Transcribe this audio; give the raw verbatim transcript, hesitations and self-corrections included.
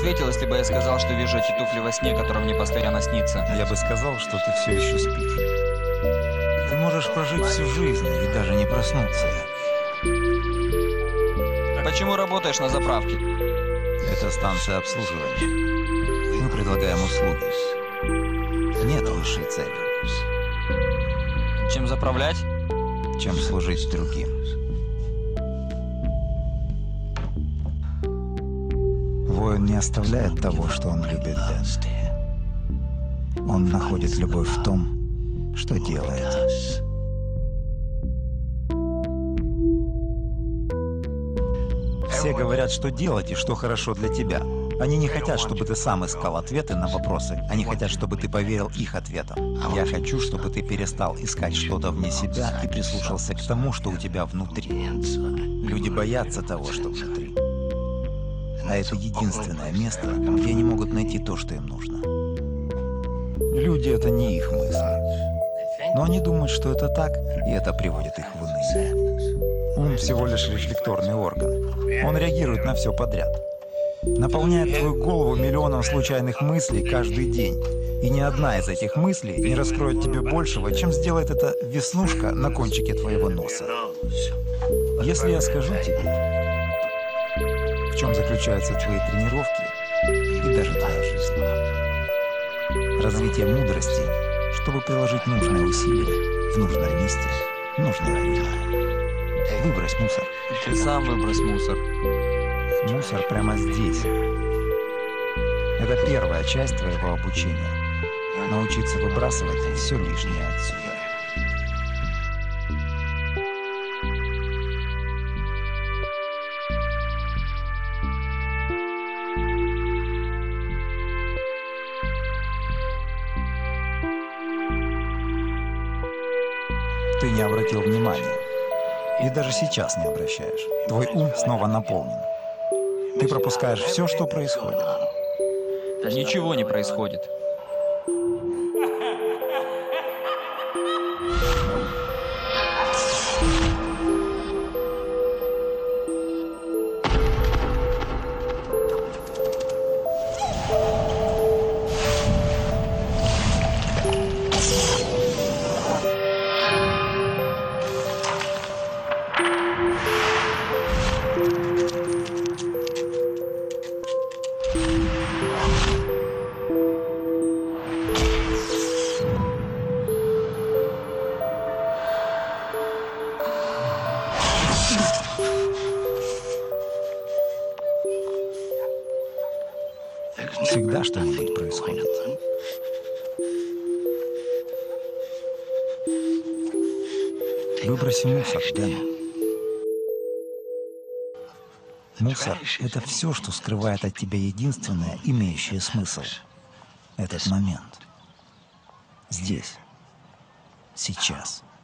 ответил, если бы я сказал, что вижу эти туфли во сне, который мне постоянно снится? Я бы сказал, что ты все еще спишь. Ты можешь прожить всю жизнь и даже не проснуться. Почему работаешь на заправке? Это станция обслуживания. Мы предлагаем услуги. Нет высшей цели, Чем заправлять? чем служить другим. Воин не оставляет того, что он любит, Дэн. Он находит любовь в том, что делает. Все говорят, что делать и что хорошо для тебя. Они не хотят, чтобы ты сам искал ответы на вопросы. Они хотят, чтобы ты поверил их ответам. Я хочу, чтобы ты перестал искать что-то вне себя и прислушался к тому, что у тебя внутри. Люди боятся того, что внутри. А это единственное место, где они могут найти то, что им нужно. Люди — это не их мысли. Но они думают, что это так, и это приводит их в уныние. Ум всего лишь рефлекторный орган. Он реагирует на все подряд. Наполняет твою голову миллионом случайных мыслей каждый день. И ни одна из этих мыслей не раскроет тебе большего, чем сделает эта веснушка на кончике твоего носа. Если я скажу тебе, в чем заключаются твои тренировки и даже твоя жизнь, развитие мудрости, чтобы приложить нужное усилие в нужном месте, в нужное время. Выбрось мусор. Ты сам выбрось мусор. Мусор прямо здесь. Это первая часть твоего обучения. Научиться выбрасывать все лишнее отсюда. Ты не обратил внимания. И даже сейчас не обращаешь. Твой ум снова наполнен. Ты пропускаешь все, что происходит. Ничего не происходит. Всегда что-нибудь происходит. Выброси мусор, Дэн. Мусор — это все, что скрывает от тебя единственное, имеющее смысл. Этот момент. Здесь. Сейчас.